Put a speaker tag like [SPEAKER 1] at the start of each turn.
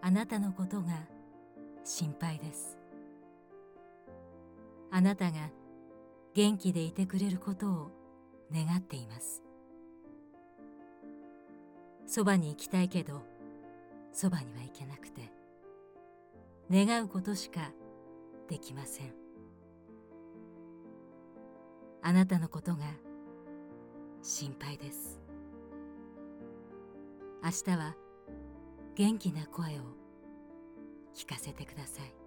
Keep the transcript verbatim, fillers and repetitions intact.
[SPEAKER 1] あなたのことが心配です。あなたが元気でいてくれることを願っています。そばに行きたいけど、そばには行けなくて、願うことしかできません。あなたのことが心配です。明日は元気な声を聞かせてください。